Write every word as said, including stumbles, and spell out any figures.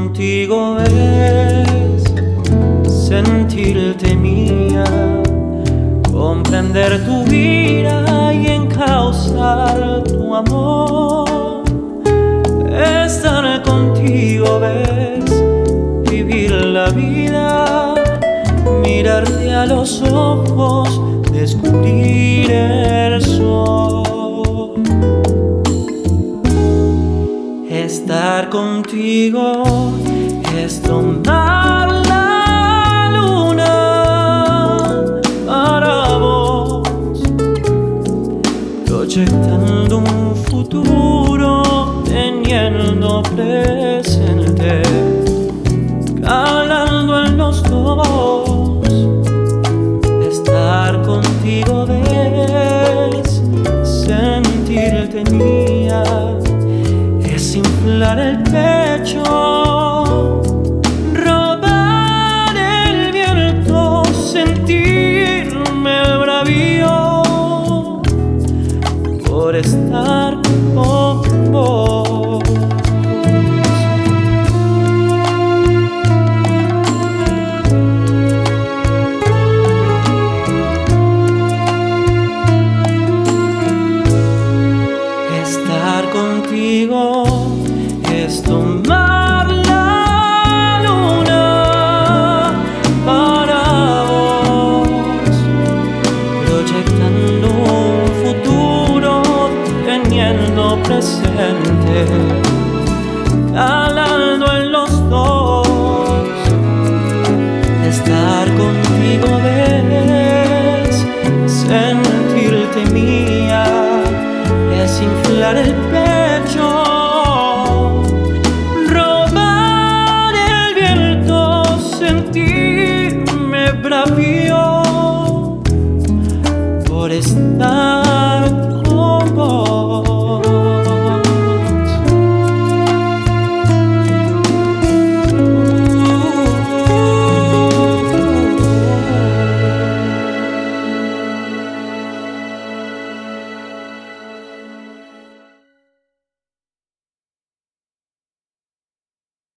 contigo es sentirte mía, comprender tu vida y encauzar tu amor. Estar contigo es vivir la vida, mirarte a los ojos, descubrir el sol. Estar contigo es tomar la luna para vos, proyectando un futuro, teniendo presente, calando en los dos. Estar contigo es sentirte mía, es inflar el pecho, robar el viento, sentirme bravío por estar con vos. Estar contigo es tomar la luna para vos, proyectando un futuro, teniendo presente, calando en los dos. Estar contigo es sentirte mía, es inflar el pecho,